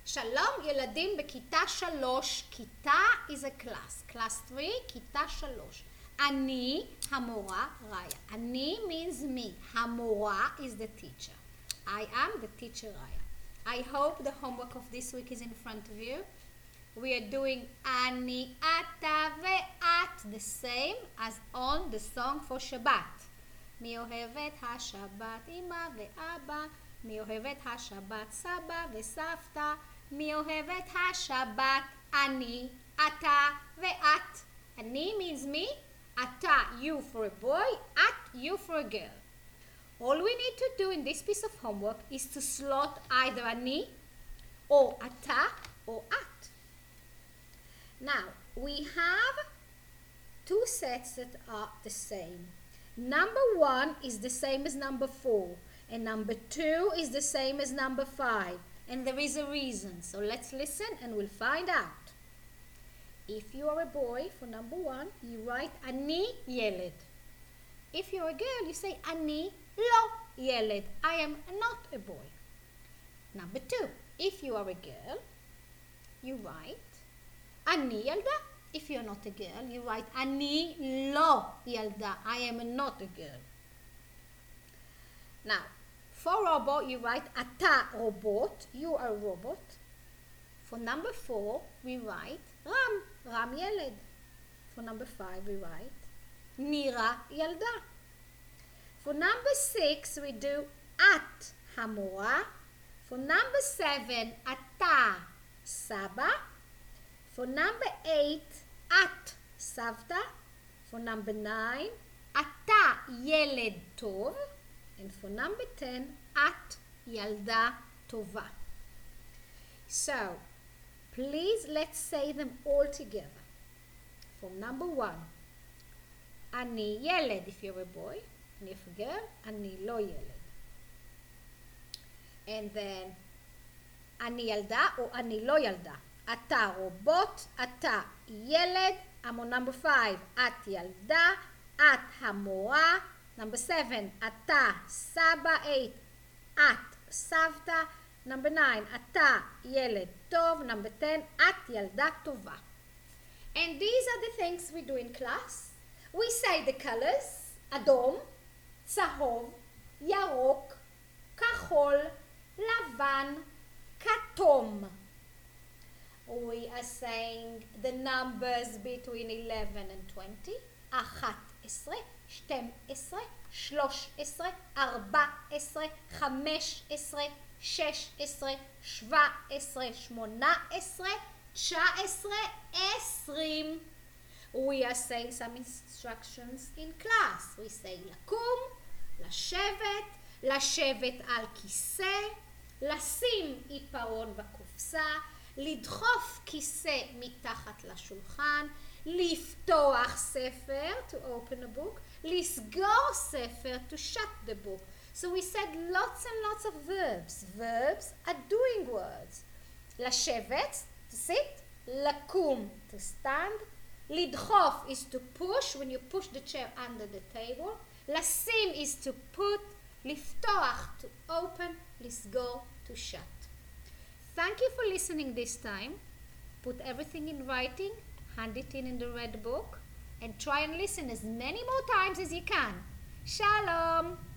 שלום ילדים בכיתה 3, כיתה is a class, class 3, כיתה 3. אני המורה ראיה. אני means me, המורה is the teacher. I am the teacher ראיה. I hope the homework of this week is in front of you. We are doing אני, אתה ואת, the same as on the song for Shabbat. מי אוהב את השבת, אמא ואבא, מי אוהב את השבת, סבא וסבתא, מי אוהב את השבת, אני, אתה ואת. אני means me, אתה, you for a boy, at, you for a girl. All we need to do in this piece of homework is to slot either אני, or אתה, or at. Now, we have two sets that are the same. Number 1 is the same as number 4, and number 2 is the same as number 5, and there is a reason. So let's listen and we'll find out. If you are a boy, for number 1, you write אני ילד. If you're a girl, you say אני לא ילד. I am not a boy. Number 2, if you are a girl, you write אני ילדה. If you're not a girl, you write אני לא ילדה. I am not a girl. Now, for robot, you write אתה robot. You are a robot. For number 4, we write רם ילד. For number 5, we write נירה ילדה. For number 6, we do את המורה. For number 7, אתה סבא. For number 8, את סבתא. For number 9, אתה ילד טוב. And for number 10, את ילדה טובה. So, please let's say them all together. For number 1, אני ילד if you're a boy, and if a girl, אני לא ילד. And then, אני ילדה או אני לא ילדה. אתה רובוט, אתה ילד. I'm on number 5, את ילדה, את המורה. Number 7, אתה סבא. 8, את סבתא. Number 9, אתה ילד טוב. Number 10, את ילדה טובה. And these are the things we do in class. We say the colors, אדום, צהוב, ירוק, כחול, לבן, כתום. We are saying the numbers between 11 and 20. 11, 12, 13, 14, 15, 16, 17, 18, 19, 20. We are saying some instructions in class. We say לקום, לשבת, לשבת על כיסא, לשים עיפרון בקופסה, לדחוף כיסא מתחת לשולחן, לפתוח ספר, to open a book, לסגור ספר, to shut the book. So we said lots and lots of verbs. Verbs are doing words. לשבת, to sit, לקום, to stand, לדחוף is to push, when you push the chair under the table, לשים is to put, לפתוח, to open, לסגור, to shut. Thank you for listening this time. Put everything in writing, hand it in the red book, and try and listen as many more times as you can. Shalom!